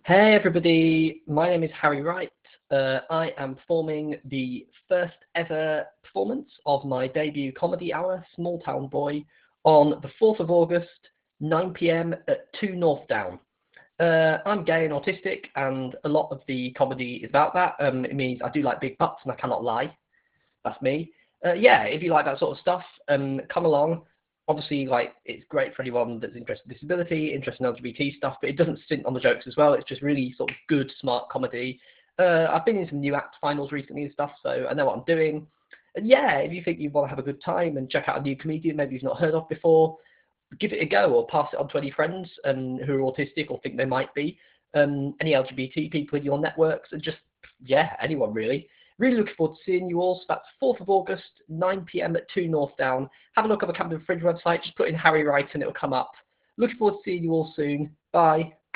Hey everybody, my name is Harry Wright. I am performing the first ever performance of my debut comedy hour, Small Town Boy, on the 4th of August, 9 p.m. at 2 North Down. I'm gay and autistic, and a lot of the comedy is about that. It means I do like big butts and I cannot lie. That's me. Yeah, if you like that sort of stuff, come along. Obviously, like, it's great for anyone that's interested in disability, interested in LGBT stuff, but it doesn't stint on the jokes as well. It's just really sort of good, smart comedy. I've been in some new act finals recently and stuff, so I know what I'm doing. And yeah, if you think you want to have a good time and check out a new comedian maybe you've not heard of before, give it a go or pass it on to any friends who are autistic or think they might be. Any LGBT people in your networks, and just, yeah, anyone really. Really looking forward to seeing you all. So that's 4th of August, 9 p.m. at 2 North Down. Have a look at the Camden Fringe website. Just put in Harry Wright and it'll come up. Looking forward to seeing you all soon. Bye.